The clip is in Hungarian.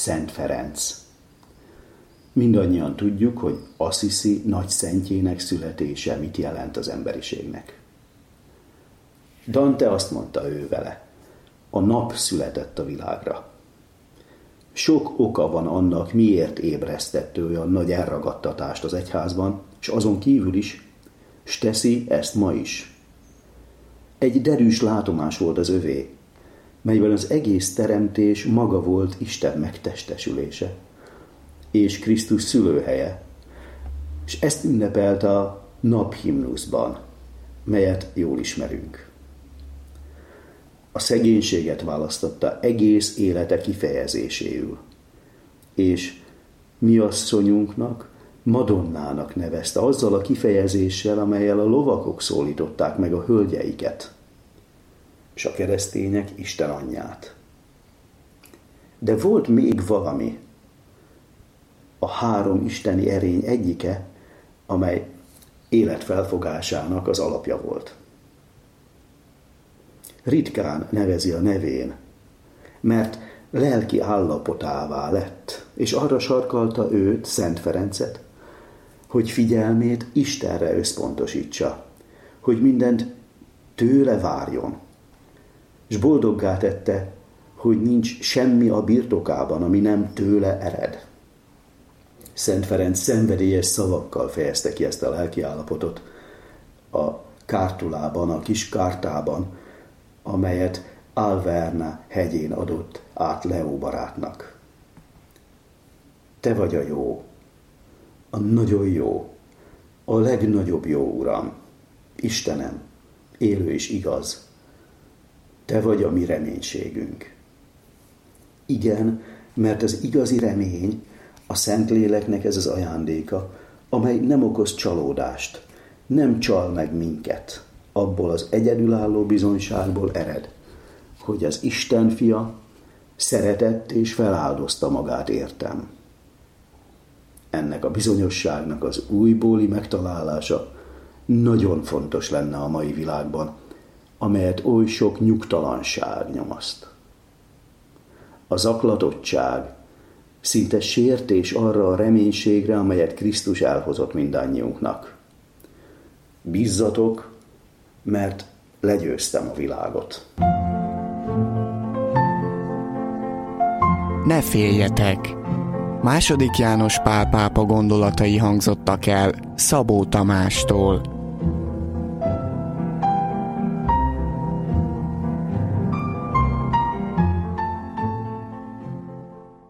Szent Ferenc. Mindannyian tudjuk, hogy Assisi nagy szentjének születése mit jelent az emberiségnek. Dante azt mondta ő vele: a nap született a világra. Sok oka van annak, miért ébresztett ő olyan nagy elragadtatást az egyházban, és azon kívül is, s teszi ezt ma is. Egy derűs látomás volt az övé, melyben az egész teremtés maga volt Isten megtestesülése, és Krisztus szülőhelye, és ezt ünnepelt a naphimnuszban, melyet jól ismerünk. A szegénységet választotta egész élete kifejezéséül, és mi asszonyunknak Madonnának nevezte, azzal a kifejezéssel, amellyel a lovakok szólították meg a hölgyeiket, és a keresztények Isten anyját. De volt még valami, a három isteni erény egyike, amely életfelfogásának az alapja volt. Ritkán nevezi a nevén, mert lelki állapotává lett, és arra sarkalta őt, Szent Ferencet, hogy figyelmét Istenre összpontosítsa, hogy mindent tőle várjon, és boldoggá tette, hogy nincs semmi a birtokában, ami nem tőle ered. Szent Ferenc szenvedélyes szavakkal fejezte ki ezt a lelki állapotot a Kártulában, a kis kártában, amelyet Alverna hegyén adott át Leó barátnak. Te vagy a jó, a nagyon jó, a legnagyobb jó Uram, Istenem, élő és igaz. Te vagy a mi reménységünk. Igen, mert az igazi remény a Szentléleknek ez az ajándéka, amely nem okoz csalódást, nem csal meg minket. Abból az egyedülálló bizonyságból ered, hogy az Isten fia szeretett és feláldozta magát értem. Ennek a bizonyosságnak az újbóli megtalálása nagyon fontos lenne a mai világban, amelyet oly sok nyugtalanság nyomaszt. A zaklatottság szinte sértés arra a reménységre, amelyet Krisztus elhozott mindannyiunknak. Bízzatok, mert legyőztem a világot. Ne féljetek! II. János Pál pápa gondolatai hangzottak el Szabó Tamástól.